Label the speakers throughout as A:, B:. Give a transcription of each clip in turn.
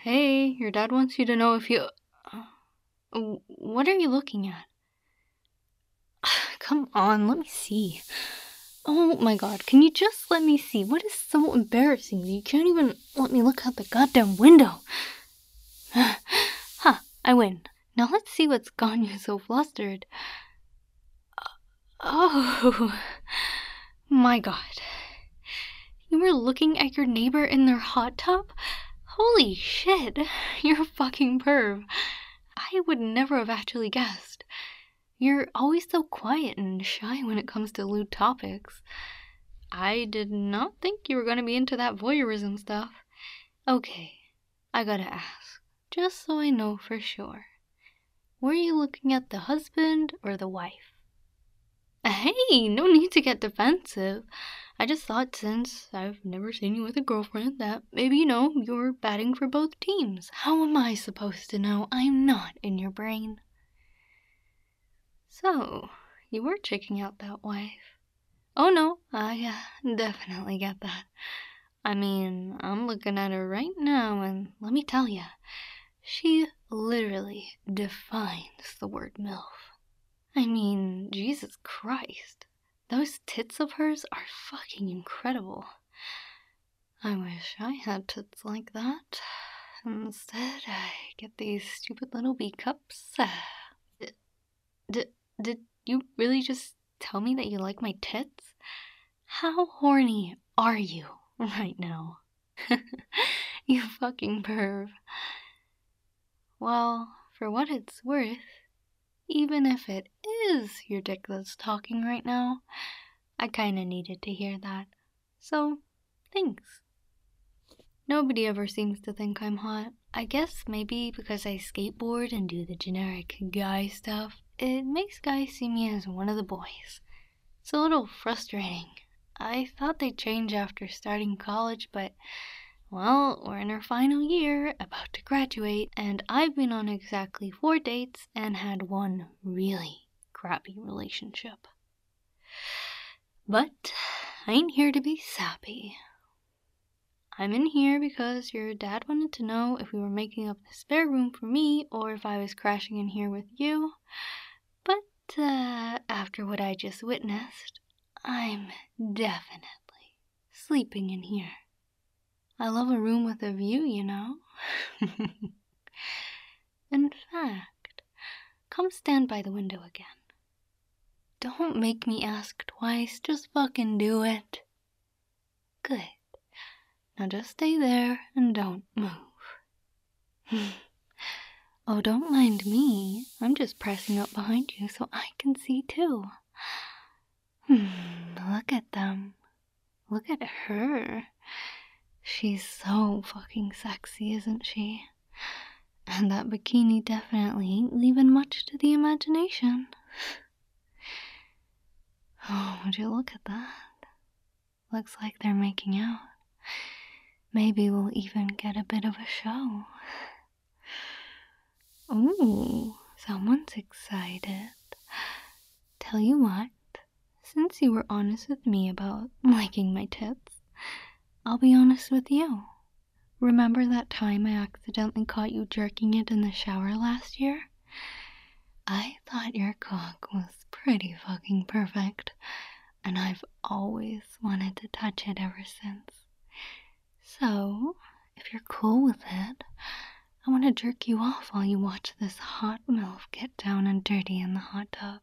A: Hey, your dad wants you to know if you... What are you looking at? Come on, let me see. Oh my god, can you just let me see? What is so embarrassing that you can't even let me look out the goddamn window? Ha, I win. Now let's see what's gotten you so flustered. Oh, my god. You were looking at your neighbor in their hot tub? Holy shit, you're a fucking perv. I would never have actually guessed. You're always so quiet and shy when it comes to lewd topics. I did not think you were going to be into that voyeurism stuff. Okay, I gotta ask, just so I know for sure. Were you looking at the husband or the wife? Hey, no need to get defensive. I just thought since I've never seen you with a girlfriend that maybe, you're batting for both teams. How am I supposed to know? I'm not in your brain. So, you were checking out that wife. Oh no, I definitely get that. I mean, I'm looking at her right now and let me tell ya, she literally defines the word MILF. I mean, Jesus Christ. Those tits of hers are fucking incredible. I wish I had tits like that. Instead, I get these stupid little B cups. Did you really just tell me that you like my tits? How horny are you right now? You fucking perv. Well, for what it's worth, even if it is your dick that's talking right now, I kinda needed to hear that. So, thanks. Nobody ever seems to think I'm hot. I guess maybe because I skateboard and do the generic guy stuff, it makes guys see me as one of the boys. It's a little frustrating. I thought they'd change after starting college, but, well, we're in our final year, about to graduate, and I've been on exactly 4 dates and had one really crappy relationship. But I ain't here to be sappy. I'm in here because your dad wanted to know if we were making up the spare room for me or if I was crashing in here with you. But after what I just witnessed, I'm definitely sleeping in here. I love a room with a view, In fact, come stand by the window again. Don't make me ask twice, just fucking do it. Good. Now just stay there and don't move. Oh, don't mind me. I'm just pressing up behind you so I can see too. Look at them. Look at her. She's so fucking sexy, isn't she? And that bikini definitely ain't leaving much to the imagination. Oh, would you look at that? Looks like they're making out. Maybe we'll even get a bit of a show. Ooh, someone's excited. Tell you what, since you were honest with me about liking my tits, I'll be honest with you. Remember that time I accidentally caught you jerking it in the shower last year? I thought your cock was pretty fucking perfect, and I've always wanted to touch it ever since. So, if you're cool with it, I want to jerk you off while you watch this hot MILF get down and dirty in the hot tub.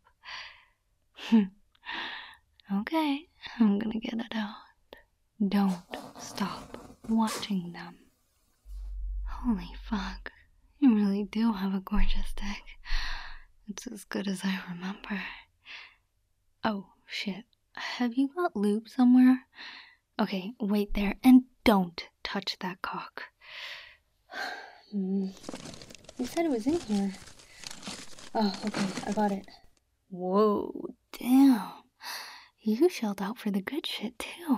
A: Okay, I'm gonna get it out. Don't stop watching them. Holy fuck, you really do have a gorgeous dick. It's as good as I remember. Oh, shit. Have you got lube somewhere? Okay, wait there and don't touch that cock. You said it was in here. Oh, okay, I got it. Whoa, damn. You shelled out for the good shit, too.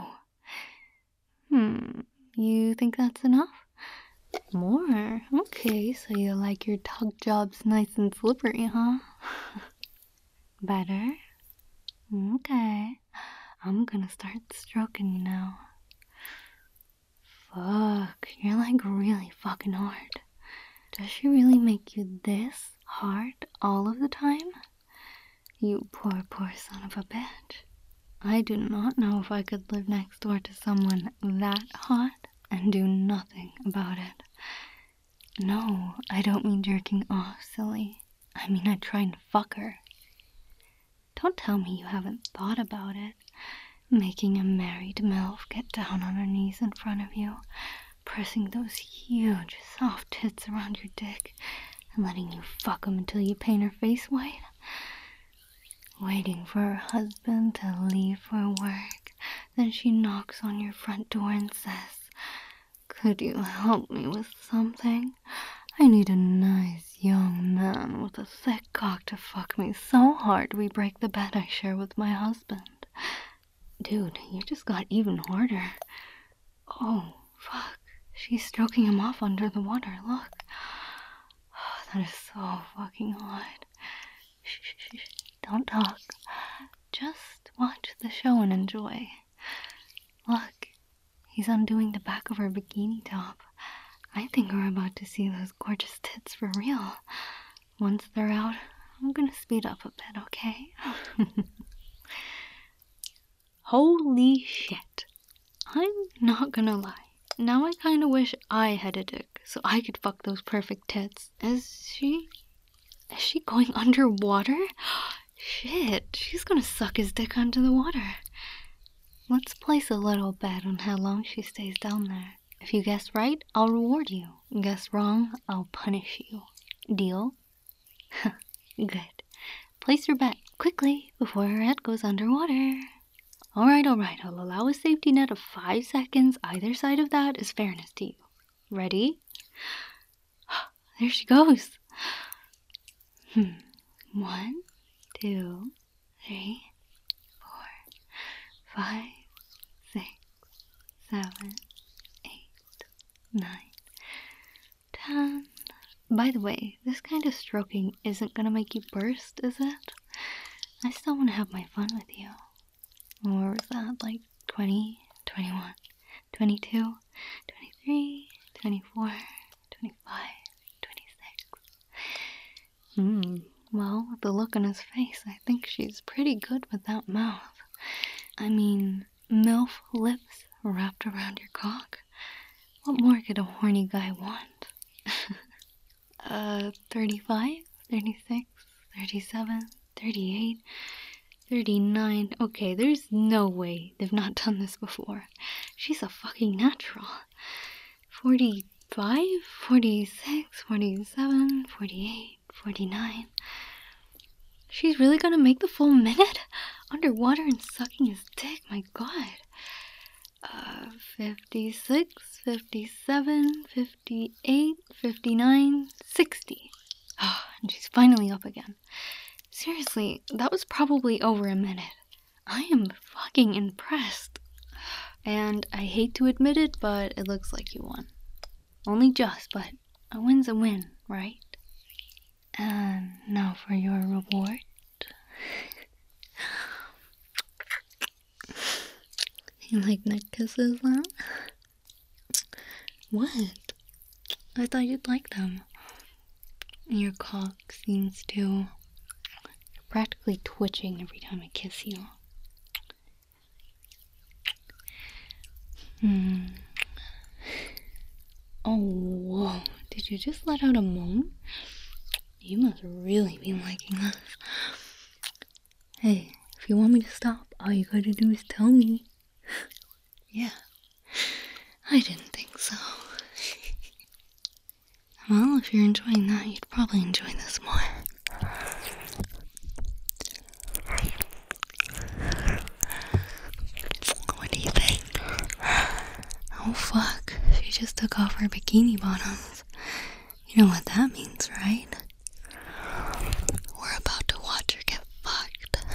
A: You think that's enough? More? Okay, so you like your tug jobs nice and slippery, huh? Better? Okay. I'm gonna start stroking you now. Fuck, you're like really fucking hard. Does she really make you this hard all of the time? You poor, poor son of a bitch. I do not know if I could live next door to someone that hot and do nothing about it. No, I don't mean jerking off, silly. I mean I'd try and fuck her. Don't tell me you haven't thought about it. Making a married MILF get down on her knees in front of you, pressing those huge, soft tits around your dick, and letting you fuck 'em until you paint her face white. Waiting for her husband to leave for work, then she knocks on your front door and says, "Could you help me with something? I need a nice young man with a thick cock to fuck me so hard we break the bed I share with my husband." Dude, you just got even harder. Oh, fuck. She's stroking him off under the water, look. Oh, that is so fucking hot. Shh. Don't talk. Just watch the show and enjoy. Look, he's undoing the back of her bikini top. I think we're about to see those gorgeous tits for real. Once they're out, I'm gonna speed up a bit, okay? Holy shit. I'm not gonna lie. Now I kinda wish I had a dick so I could fuck those perfect tits. Is she going underwater? Shit, she's gonna suck his dick under the water. Let's place a little bet on how long she stays down there. If you guess right, I'll reward you. Guess wrong, I'll punish you. Deal? Good. Place your bet quickly before her head goes underwater. Alright, I'll allow a safety net of 5 seconds. Either side of that is fairness to you. Ready? There she goes. 1, 2, 3, 4, 5, 6, 7, 8, 9, 10. By the way, this kind of stroking isn't gonna make you burst, is it? I still want to have my fun with you. Or was that like 20, 21, 22, 23, 24, 25, 26? Well, with the look on his face, I think she's pretty good with that mouth. I mean, MILF lips wrapped around your cock. What more could a horny guy want? 35, 36, 37, 38, 39. Okay, there's no way they've not done this before. She's a fucking natural. 45, 46, 47, 48, 49. She's really gonna make the full minute? Underwater and sucking his dick, my god. 56, 57, 58, 59, 60. And she's finally up again. Seriously, that was probably over a minute. I am fucking impressed. And I hate to admit it, but it looks like you won. Only just, but a win's a win, right? And now for your reward. You like neck kisses, huh? What? I thought you'd like them. Your cock seems to practically twitching every time I kiss you. Oh, whoa. Did you just let out a moan? You must really be liking this. Hey, if you want me to stop, all you gotta do is tell me. Yeah, I didn't think so. Well, if you're enjoying that, you'd probably enjoy this more. What do you think? Oh fuck, she just took off her bikini bottoms. You know what that means, right? We're about to watch her get fucked.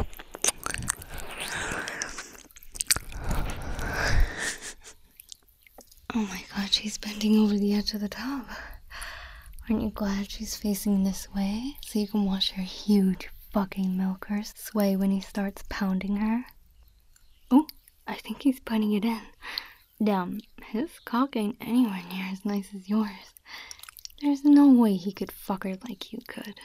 A: Oh my god, she's bending over the edge of the tub. Aren't you glad she's facing this way so you can watch her huge fucking milkers sway when he starts pounding her? Oh, I think he's putting it in. Damn, His cock ain't anywhere near as nice as yours. There's no way he could fuck her like you could.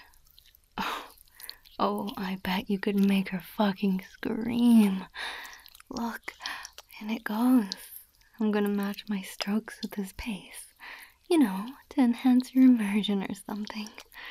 A: Oh, I bet you could make her fucking scream. Look, and it goes. I'm gonna match my strokes with his pace. You know, to enhance your immersion or something.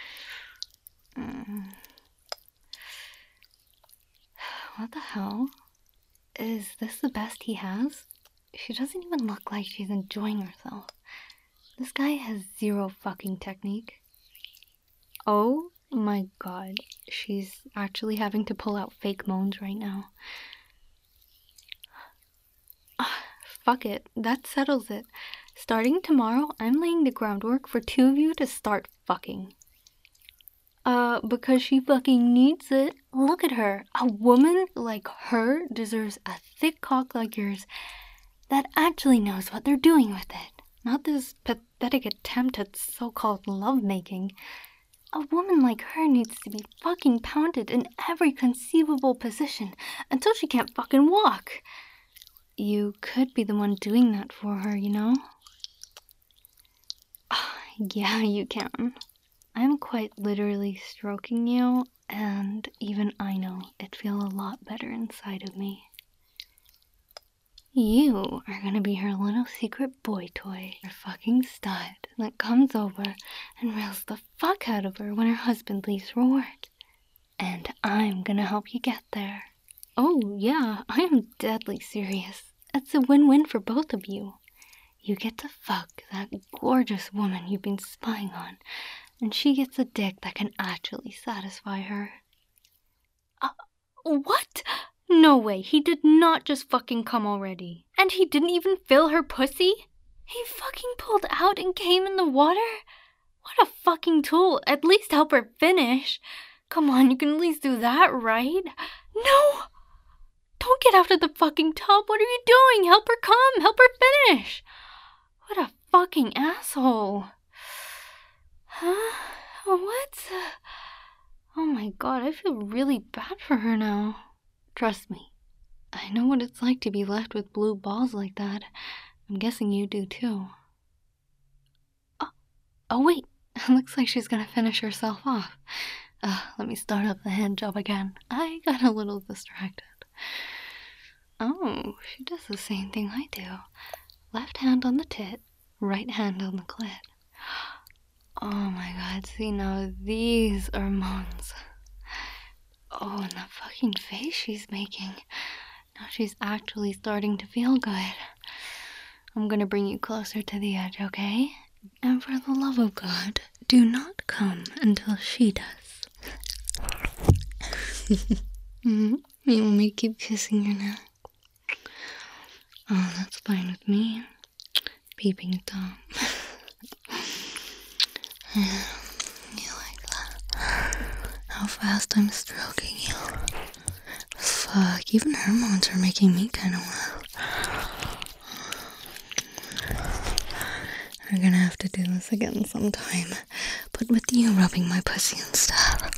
A: What the hell? Is this the best he has? She doesn't even look like she's enjoying herself. This guy has zero fucking technique. Oh my god, she's actually having to pull out fake moans right now. Fuck it, that settles it. Starting tomorrow, I'm laying the groundwork for two of you to start fucking. Because she fucking needs it. Look at her. A woman like her deserves a thick cock like yours that actually knows what they're doing with it. Not this pathetic attempt at so-called lovemaking. A woman like her needs to be fucking pounded in every conceivable position until she can't fucking walk. You could be the one doing that for her, you know? Yeah, you can. I'm quite literally stroking you, and even I know it feels a lot better inside of me. You are gonna be her little secret boy toy, her fucking stud that comes over and rails the fuck out of her when her husband leaves for work. And I'm gonna help you get there. Oh yeah, I am deadly serious. It's a win-win for both of you. You get to fuck that gorgeous woman you've been spying on, and she gets a dick that can actually satisfy her. What? No way, he did not just fucking come already. And he didn't even fill her pussy? He fucking pulled out and came in the water? What a fucking tool. At least help her finish. Come on, you can at least do that, right? No! Don't get out of the fucking tub. What are you doing? Help her come. Help her finish. What a fucking asshole. Huh? What? Oh my god, I feel really bad for her now. Trust me, I know what it's like to be left with blue balls like that. I'm guessing you do too. Oh wait, it looks like she's gonna finish herself off. Let me start up the hand job again. I got a little distracted. Oh, she does the same thing I do. Left hand on the tit, right hand on the clit. Oh my god, see now these are moans. Oh, and that fucking face she's making. Now she's actually starting to feel good. I'm gonna bring you closer to the edge, okay? And for the love of God, do not come until she does. You want me to keep kissing your neck? Oh, that's fine with me. Peeping Tom. Yeah, you like that? How fast I'm stroking you. Fuck, even her moans are making me kind of wild. We're gonna have to do this again sometime, but with you rubbing my pussy instead.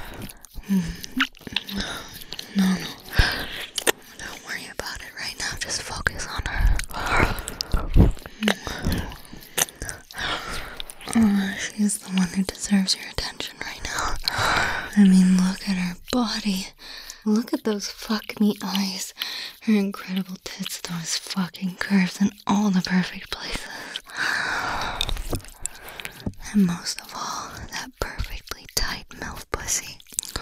A: No. Don't worry about it right now, just focus on her. She's the one who deserves your attention right now. I mean, look at her body. Look at those fuck me eyes. Her incredible tits, those fucking curves in all the perfect places. And most of all, that perfectly tight MILF pussy.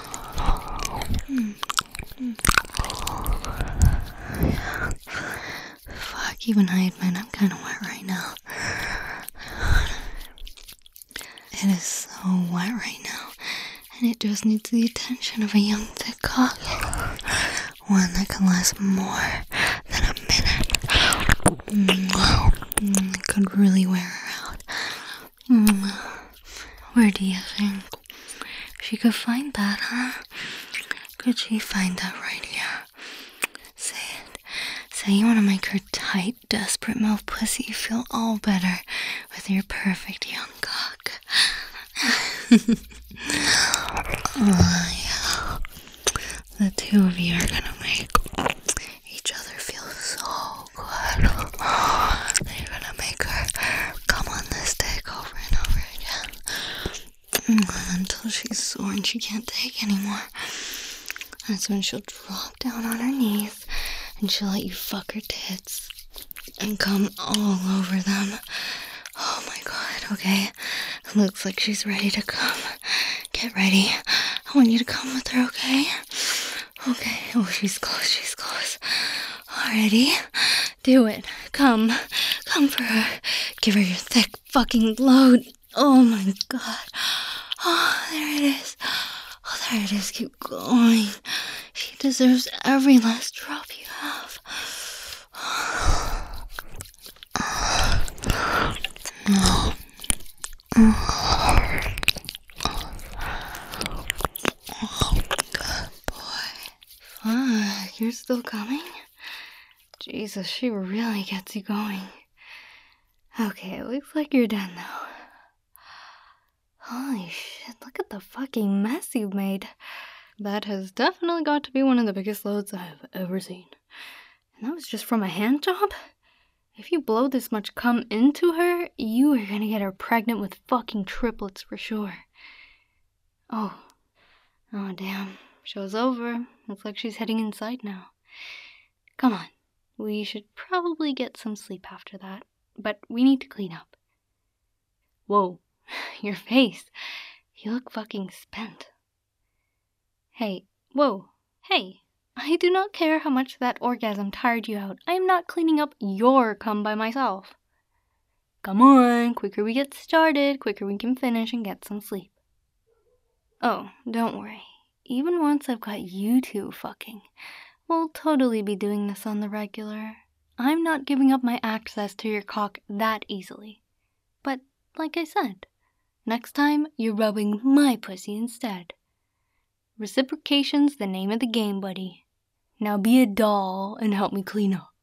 A: Yeah. Fuck, even I admit I'm kind of wet right now. It is so wet right now, and it just needs the attention of a young thick cock. One that can last more than a minute. It could really wear her out. Where do you think she could find that, huh? Could she find that right here? Say it. Say you want to make her tight, desperate MILF pussy feel all better with your perfect young cock. Oh, yeah. The two of you are gonna make each other feel so good. They Until she's sore and she can't take anymore. That's when she'll drop down on her knees and she'll let you fuck her tits and come all over them. Oh my god, okay. Looks like she's ready to come. Get ready. I want you to come with her, okay? Okay. Oh, she's close. Already. Do it. Come for her. Give her your thick fucking load. Oh my god. Oh, there it is. Oh, there it is. Keep going. She deserves every last drop you have. Good boy. Fuck, you're still coming? Jesus, she really gets you going. Okay, it looks like you're done though. Holy shit, look at the fucking mess you've made. That has definitely got to be one of the biggest loads I've ever seen. And that was just from a hand job? If you blow this much cum into her, you are gonna get her pregnant with fucking triplets for sure. Oh damn. Show's over. Looks like she's heading inside now. Come on. We should probably get some sleep after that. But we need to clean up. Whoa. Your face. You look fucking spent. Hey. Whoa. Hey. I do not care how much that orgasm tired you out. I am not cleaning up your cum by myself. Come on. Quicker we get started, quicker we can finish and get some sleep. Oh, don't worry. Even once I've got you two fucking, we'll totally be doing this on the regular. I'm not giving up my access to your cock that easily. But, like I said, next time you're rubbing my pussy instead. Reciprocation's the name of the game, buddy. Now be a doll and help me clean up.